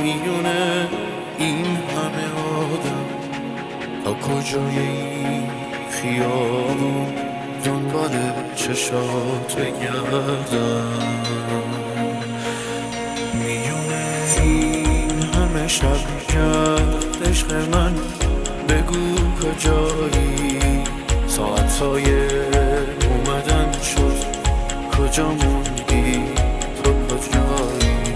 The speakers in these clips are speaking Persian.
میونه این همه آدم تا کجای این خیابون دنبال چشات بگردم، میونه این همه شب کرد عشق من بگو کجایی، ساعتهای اومدن شد کجا موندی تو کجایی،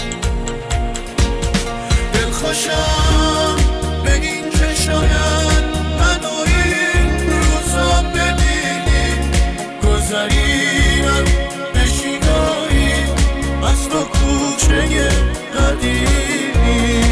دلخوشم به این که شاید منو این روزا ببینی، گذریم بشینایی از تو کوچه قدیمی.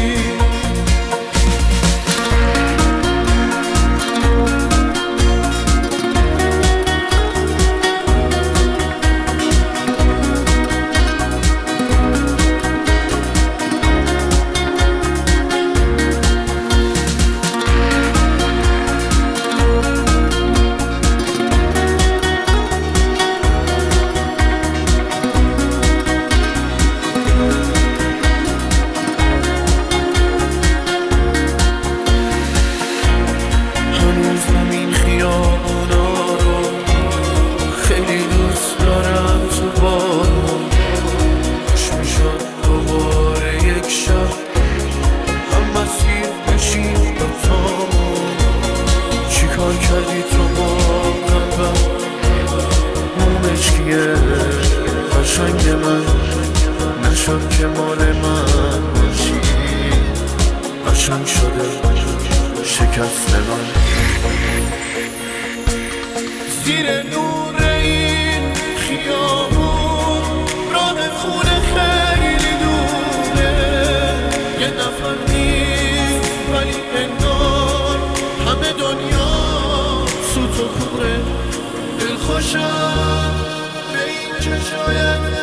کردی تو با قلبم مومشکیه قشنگ من نشد که مال من باشی، قشنگ شده شکست من زیر نور این خیابون، راه خونه خیلی دوره، یه نفر نیست ولی انگار همه دنیا سوت و کوره، دلخوشم به این که شاید